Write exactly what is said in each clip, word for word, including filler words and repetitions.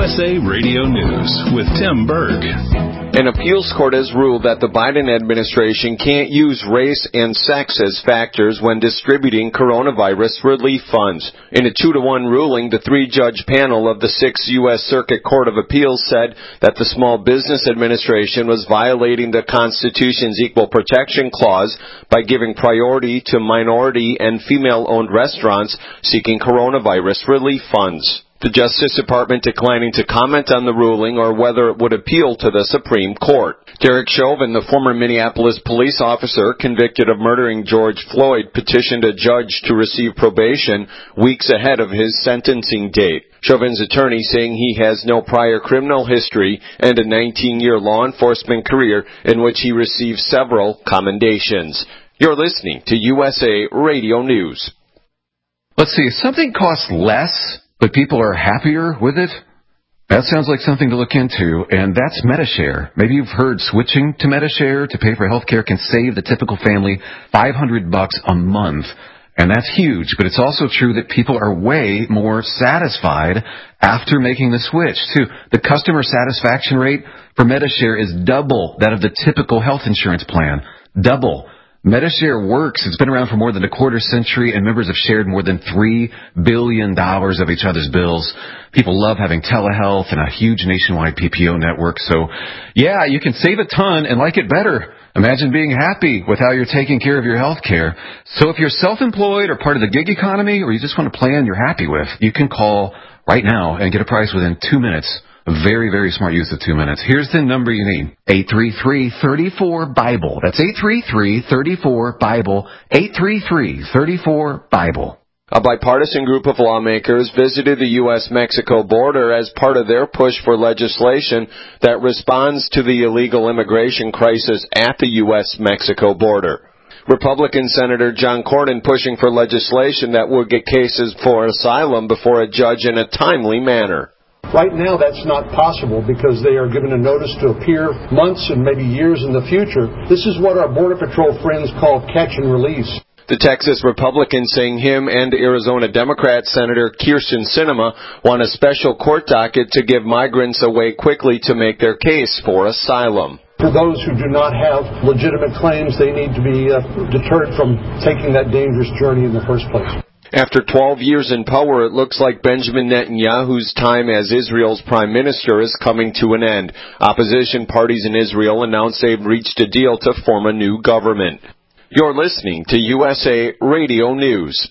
S A Radio News with Tim Berg. An appeals court has ruled that the Biden administration can't use race and sex as factors when distributing coronavirus relief funds. In a two to one ruling, the three-judge panel of the Sixth U S Circuit Court of Appeals said that the Small Business Administration was violating the Constitution's Equal Protection Clause by giving priority to minority and female-owned restaurants seeking coronavirus relief funds. The Justice Department declining to comment on the ruling or whether it would appeal to the Supreme Court. Derek Chauvin, the former Minneapolis police officer convicted of murdering George Floyd, petitioned a judge to receive probation weeks ahead of his sentencing date. Chauvin's attorney saying he has no prior criminal history and a nineteen-year law enforcement career in which he received several commendations. You're listening to U S A Radio News. Let's see, if something costs less, but people are happier with it, that sounds like something to look into, and that's Medi-Share. Maybe you've heard switching to Medi-Share to pay for health care can save the typical family five hundred bucks a month, and that's huge, but it's also true that people are way more satisfied after making the switch, too. The customer satisfaction rate for Medi-Share is double that of the typical health insurance plan. Double. Medi-Share works. It's been around for more than a quarter century, and members have shared more than three billion dollars of each other's bills. People love having telehealth and a huge nationwide P P O network. So, yeah, you can save a ton and like it better. Imagine being happy with how you're taking care of your health care. So if you're self-employed or part of the gig economy, or you just want a plan you're happy with, you can call right now and get a price within two minutes. A very, very smart use of two minutes. Here's the number you need. eight three three, three four, BIBLE. That's eight three three, three four, BIBLE. eight three three, three four, BIBLE. A bipartisan group of lawmakers visited the U S Mexico border as part of their push for legislation that responds to the illegal immigration crisis at the U S Mexico border. Republican Senator John Cornyn pushing for legislation that would get cases for asylum before a judge in a timely manner. Right now, that's not possible because they are given a notice to appear months and maybe years in the future. This is what our Border Patrol friends call catch and release. The Texas Republican saying him and Arizona Democrat Senator Kyrsten Sinema want a special court docket to give migrants a way quickly to make their case for asylum. For those who do not have legitimate claims, they need to be uh, deterred from taking that dangerous journey in the first place. After twelve years in power, it looks like Benjamin Netanyahu's time as Israel's prime minister is coming to an end. Opposition parties in Israel announced they've reached a deal to form a new government. You're listening to U S A Radio News.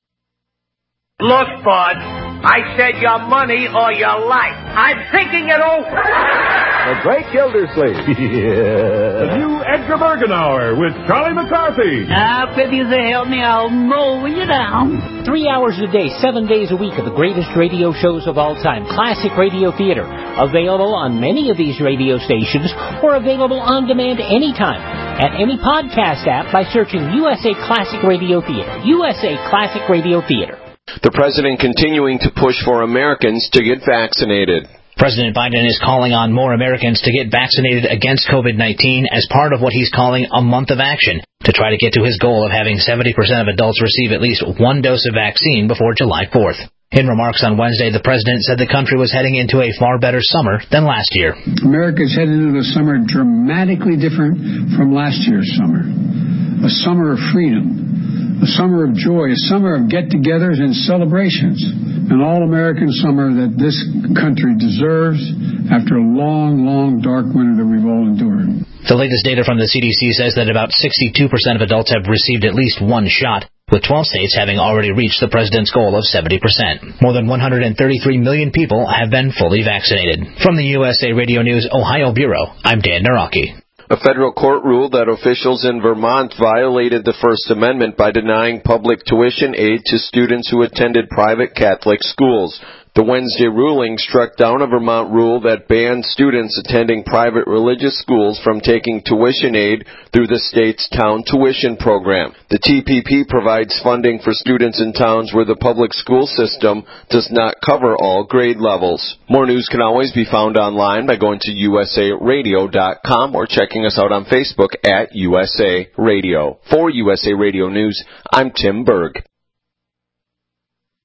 Look, bud, I said your money or your life. I'm thinking it over. The Great Gildersleeve. Yeah. The new Edgar Bergenauer with Charlie McCarthy. Ah, uh, if you say help me, I'll mow you down. Three hours a day, seven days a week of the greatest radio shows of all time. Classic Radio Theater. Available on many of these radio stations or available on demand anytime at any podcast app by searching U S A Classic Radio Theater. U S A Classic Radio Theater. The president continuing to push for Americans to get vaccinated. President Biden is calling on more Americans to get vaccinated against COVID nineteen as part of what he's calling a month of action to try to get to his goal of having seventy percent of adults receive at least one dose of vaccine before July fourth. In remarks on Wednesday, the president said the country was heading into a far better summer than last year. America is headed into a summer dramatically different from last year's summer. A summer of freedom, a summer of joy, a summer of get-togethers and celebrations. An all-American summer that this country deserves after a long, long, dark winter that we've all endured. The latest data from the C D C says that about sixty-two percent of adults have received at least one shot, with twelve states having already reached the president's goal of seventy percent. More than one hundred thirty-three million people have been fully vaccinated. From the U S A Radio News Ohio Bureau, I'm Dan Naraki. A federal court ruled that officials in Vermont violated the First Amendment by denying public tuition aid to students who attended private Catholic schools. The Wednesday ruling struck down a Vermont rule that banned students attending private religious schools from taking tuition aid through the state's town tuition program. The T P P provides funding for students in towns where the public school system does not cover all grade levels. More news can always be found online by going to U S A radio dot com or checking us out on Facebook at U S A Radio. For U S A Radio News, I'm Tim Berg.